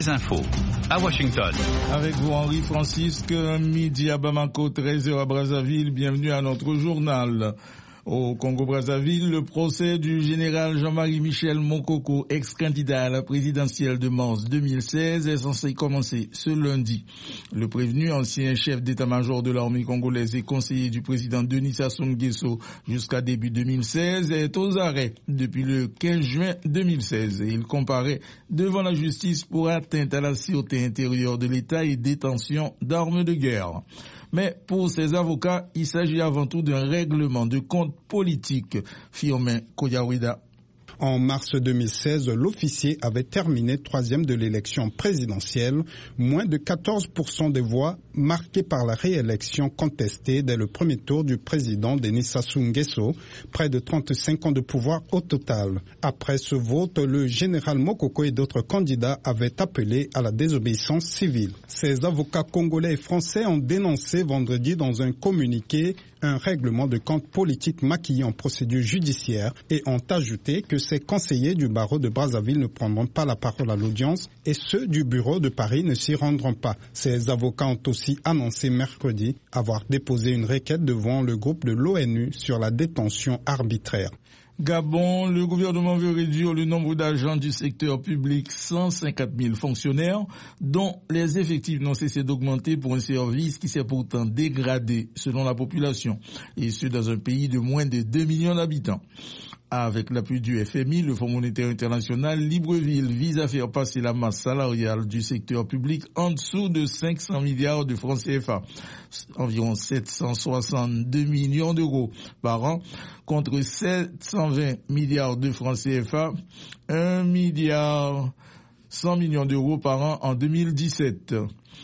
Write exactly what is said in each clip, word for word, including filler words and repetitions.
Les infos à Washington. Avec vous Henri Francisque, midi à Bamako, treize heures à Brazzaville. Bienvenue à notre journal. Au Congo-Brazzaville, le procès du général Jean-Marie Michel Mokoko, ex-candidat à la présidentielle de mars deux mille seize, est censé commencer ce lundi. Le prévenu, ancien chef d'état-major de l'armée congolaise et conseiller du président Denis Sassou Nguesso jusqu'à début deux mille seize, est aux arrêts depuis le quinze juin deux mille seize. Et il comparaît devant la justice pour atteinte à la sûreté intérieure de l'État et détention d'armes de guerre. Mais pour ses avocats, il s'agit avant tout d'un règlement de compte politique. Firmin Koyawida. En mars deux mille seize, l'officier avait terminé troisième de l'élection présidentielle, moins de quatorze pour cent des voix marquées par la réélection contestée dès le premier tour du président Denis Sassou Nguesso, près de trente-cinq ans de pouvoir au total. Après ce vote, le général Mokoko et d'autres candidats avaient appelé à la désobéissance civile. Ces avocats congolais et français ont dénoncé vendredi dans un communiqué un règlement de compte politique maquillé en procédure judiciaire et ont ajouté que ces conseillers du barreau de Brazzaville ne prendront pas la parole à l'audience et ceux du bureau de Paris ne s'y rendront pas. Ces avocats ont aussi annoncé mercredi avoir déposé une requête devant le groupe de l'ONU sur la détention arbitraire. Gabon, le gouvernement veut réduire le nombre d'agents du secteur public, cent cinquante mille fonctionnaires, dont les effectifs n'ont cessé d'augmenter pour un service qui s'est pourtant dégradé selon la population, et ce dans un pays de moins de deux millions d'habitants. Avec l'appui du F M I, le Fonds monétaire international, Libreville vise à faire passer la masse salariale du secteur public en dessous de cinq cents milliards de francs C F A, environ sept cent soixante-deux millions d'euros par an, contre sept cent vingt milliards de francs C F A, un milliard cent millions d'euros par an en deux mille dix-sept.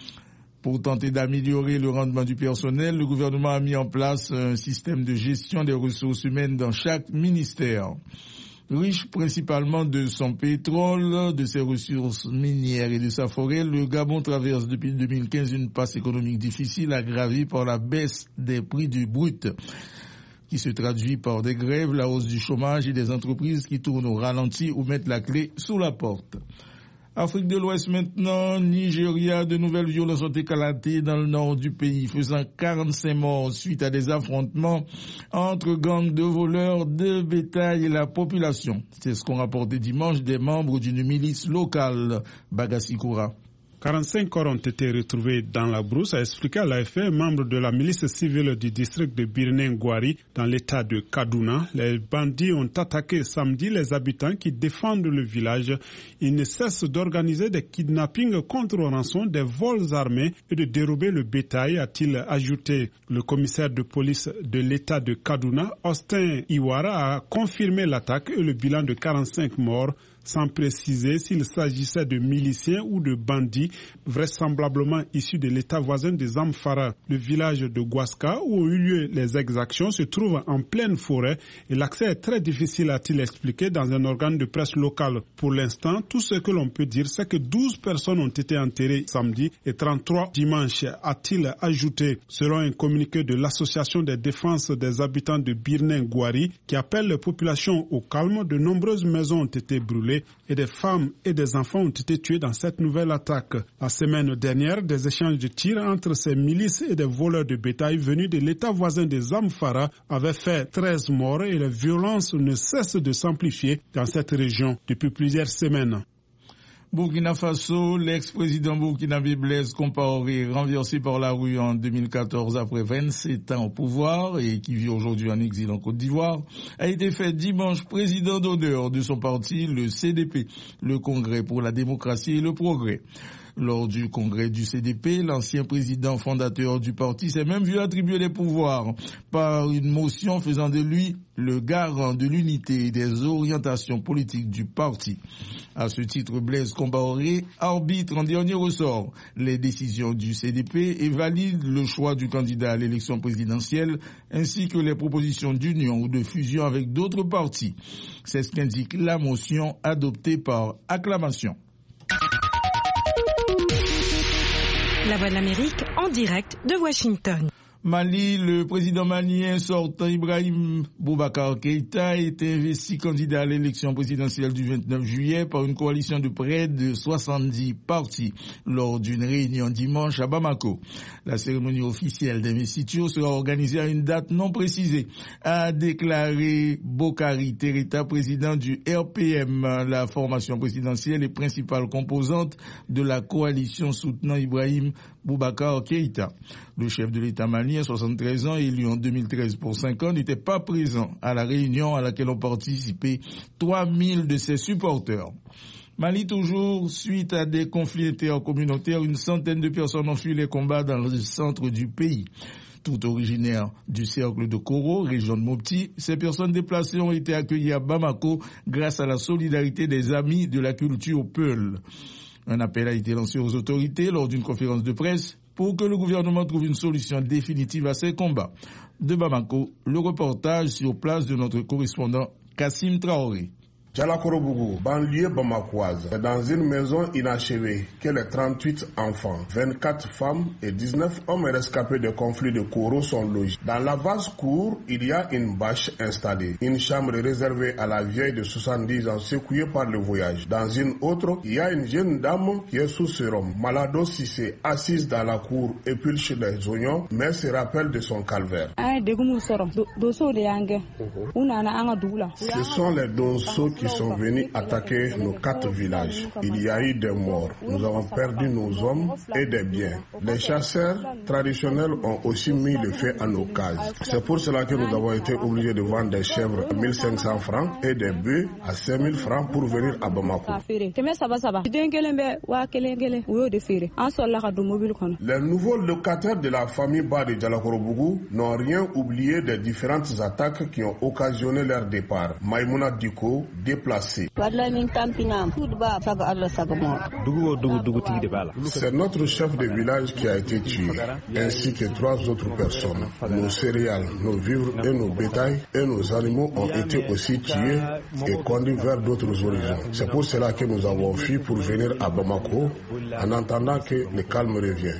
Pour tenter d'améliorer le rendement du personnel, le gouvernement a mis en place un système de gestion des ressources humaines dans chaque ministère. Riche principalement de son pétrole, de ses ressources minières et de sa forêt, le Gabon traverse depuis deux mille quinze une passe économique difficile aggravée par la baisse des prix du brut, qui se traduit par des grèves, la hausse du chômage et des entreprises qui tournent au ralenti ou mettent la clé sous la porte. Afrique de l'Ouest maintenant, Nigeria, de nouvelles violences ont éclaté dans le nord du pays, faisant quarante-cinq morts suite à des affrontements entre gangs de voleurs de bétail et la population. C'est ce qu'ont rapporté dimanche des membres d'une milice locale, Bagassi-Koura. quarante-cinq corps ont été retrouvés dans la brousse, a expliqué à l'A F P, membre de la milice civile du district de Birnin-Gwari, dans l'état de Kaduna. Les bandits ont attaqué samedi les habitants qui défendent le village. Ils ne cessent d'organiser des kidnappings contre rançon, des vols armés et de dérober le bétail, a-t-il ajouté. Le commissaire de police de l'état de Kaduna, Austin Iwara, a confirmé l'attaque et le bilan de quarante-cinq morts, sans préciser s'il s'agissait de miliciens ou de bandits, vraisemblablement issus de l'état voisin de Zamfara. Le village de Gwaska, où ont eu lieu les exactions, se trouve en pleine forêt et l'accès est très difficile, a-t-il expliqué dans un organe de presse local. Pour l'instant, tout ce que l'on peut dire, c'est que douze personnes ont été enterrées samedi et trente-trois dimanche, a-t-il ajouté. Selon un communiqué de l'Association des défenses des habitants de Birnin-Gwari, qui appelle les populations au calme, de nombreuses maisons ont été brûlées et des femmes et des enfants ont été tués dans cette nouvelle attaque. La semaine dernière, des échanges de tirs entre ces milices et des voleurs de bétail venus de l'état voisin de Zamfara avaient fait treize morts et les violences ne cessent de s'amplifier dans cette région depuis plusieurs semaines. Burkina Faso, l'ex-président burkinabé Blaise Compaoré, renversé par la rue en deux mille quatorze après vingt-sept ans au pouvoir et qui vit aujourd'hui en exil en Côte d'Ivoire, a été fait dimanche président d'honneur de son parti, le C D P, le Congrès pour la démocratie et le progrès. Lors du congrès du C D P, l'ancien président fondateur du parti s'est même vu attribuer les pouvoirs par une motion faisant de lui le garant de l'unité et des orientations politiques du parti. À ce titre, Blaise Compaoré arbitre en dernier ressort les décisions du C D P et valide le choix du candidat à l'élection présidentielle ainsi que les propositions d'union ou de fusion avec d'autres partis. C'est ce qu'indique la motion adoptée par acclamation. La Voix de l'Amérique en direct de Washington. Mali, le président malien sortant Ibrahim Boubacar Keïta a été investi candidat à l'élection présidentielle du vingt-neuf juillet par une coalition de près de soixante-dix partis lors d'une réunion dimanche à Bamako. La cérémonie officielle d'investiture sera organisée à une date non précisée, a déclaré Bokari Tereta, président du R P M. La formation présidentielle est principale composante de la coalition soutenant Ibrahim Boubacar Keïta. Le chef de l'État malien, soixante-treize ans, élu en deux mille treize pour cinq ans, n'était pas présent à la réunion à laquelle ont participé trois mille de ses supporters. Mali toujours, suite à des conflits intercommunautaires, une centaine de personnes ont fui les combats dans le centre du pays. Tout originaires du cercle de Koro, région de Mopti, ces personnes déplacées ont été accueillies à Bamako grâce à la solidarité des amis de la culture Peul. Un appel a été lancé aux autorités lors d'une conférence de presse pour que le gouvernement trouve une solution définitive à ces combats. De Bamako, le reportage sur place de notre correspondant Kassim Traoré. Djalakorobougou, banlieue bamakoise, est dans une maison inachevée que les trente-huit enfants, vingt-quatre femmes et dix-neuf hommes rescapés de conflits de Koro sont logés. Dans la vaste cour, il y a une bâche installée, une chambre réservée à la vieille de soixante-dix ans secouée par le voyage. Dans une autre, il y a une jeune dame qui est sous sérum. Malado Sissé, assise dans la cour, épulche les oignons, mais se rappelle de son calvaire. Ce sont les donceaux qui sont venus attaquer nos quatre villages. Il y a eu des morts. Nous avons perdu nos hommes et des biens. Les chasseurs traditionnels ont aussi mis le feu à nos cases. C'est pour cela que nous avons été obligés de vendre des chèvres à mille cinq cents francs et des bœufs à cinq mille francs pour venir à Bamako. Les nouveaux locataires de la famille Ba de Djalakorobougou n'ont rien oublié des différentes attaques qui ont occasionné leur départ. Maïmouna Diko, déplacé. C'est notre chef de village qui a été tué, ainsi que trois autres personnes. Nos céréales, nos vivres et nos bétails et nos animaux ont été aussi tués et conduits vers d'autres horizons. C'est pour cela que nous avons fui pour venir à Bamako en attendant que le calme revienne.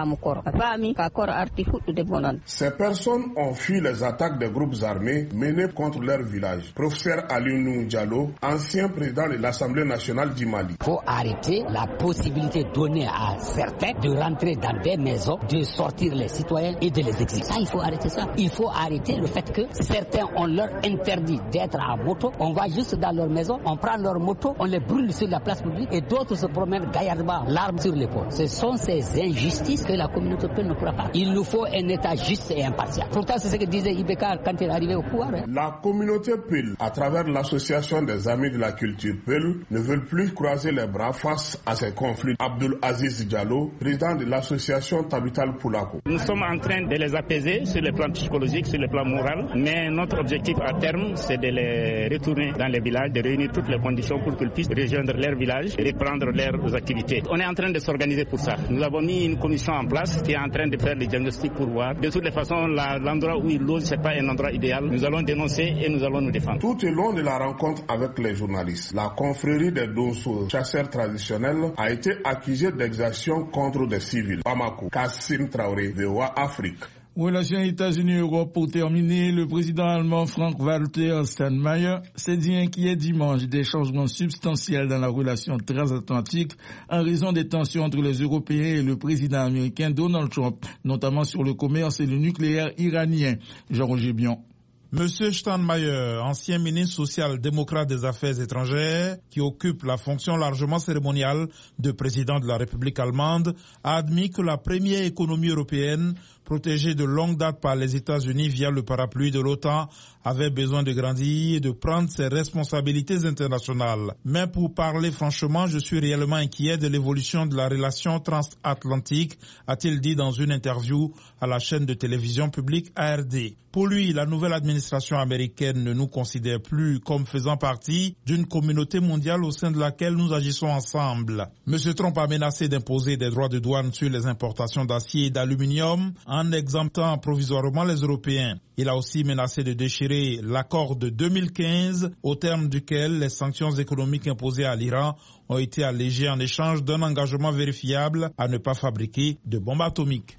Ces personnes ont fui les attaques des groupes armés menés contre leur village. Professeur Aliounou Diallo, ancien président de l'Assemblée nationale du Mali. Il faut arrêter la possibilité donnée à certains de rentrer dans des maisons, de sortir les citoyens et de les exécuter. Ça, il faut arrêter ça. Il faut arrêter le fait que certains ont leur interdit d'être à moto. On va juste dans leur maison, on prend leur moto, on les brûle sur la place publique et d'autres se promènent gaillardement, l'arme sur l'épaule. Ce sont ces injustices que la communauté Peul ne pourra pas. Il nous faut un État juste et impartial. Pourtant, c'est ce que disait Ibeka quand il est arrivé au pouvoir. Hein. La communauté Peul, à travers l'association des amis de la culture Peul, ne veulent plus croiser les bras face à ces conflits. Abdul Aziz Diallo, président de l'association Tabital Poulako. Nous sommes en train de les apaiser sur le plan psychologique, sur le plan moral, mais notre objectif à terme, c'est de les retourner dans les villages, de réunir toutes les conditions pour qu'ils puissent rejoindre leur village et reprendre leurs activités. On est en train de s'organiser pour ça. Nous avons mis une commission en place qui est en train de faire des diagnostics pour voir. De toutes les façons, la, l'endroit où ils logent, ce n'est pas un endroit idéal. Nous allons dénoncer et nous allons nous défendre. Tout au long de la rencontre avec les journalistes, la confrérie des Donso, chasseurs traditionnels, a été accusée d'exaction contre des civils. Bamako, Kassim Traoré, V O A Afrique. Relations États-Unis-Europe pour terminer, le président allemand Frank-Walter Steinmeier s'est dit inquiet dimanche des changements substantiels dans la relation transatlantique en raison des tensions entre les Européens et le président américain Donald Trump, notamment sur le commerce et le nucléaire iranien. Jean-Roger Bion. Monsieur Steinmeier, ancien ministre social-démocrate des Affaires étrangères, qui occupe la fonction largement cérémoniale de président de la République allemande, a admis que la première économie européenne, protégée de longue date par les États-Unis via le parapluie de l'OTAN, avait besoin de grandir et de prendre ses responsabilités internationales. Mais pour parler franchement, je suis réellement inquiet de l'évolution de la relation transatlantique, a-t-il dit dans une interview à la chaîne de télévision publique A R D. Pour lui, la nouvelle administration américaine ne nous considère plus comme faisant partie d'une communauté mondiale au sein de laquelle nous agissons ensemble. Monsieur Trump a menacé d'imposer des droits de douane sur les importations d'acier et d'aluminium en exemptant provisoirement les Européens. Il a aussi menacé de déchirer l'accord de deux mille quinze, au terme duquel les sanctions économiques imposées à l'Iran ont été allégées en échange d'un engagement vérifiable à ne pas fabriquer de bombes atomiques.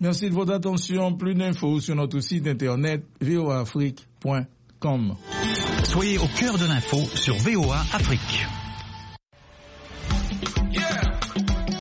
Merci de votre attention. Plus d'infos sur notre site internet v o a afrique point com. Soyez au cœur de l'info sur V O A Afrique.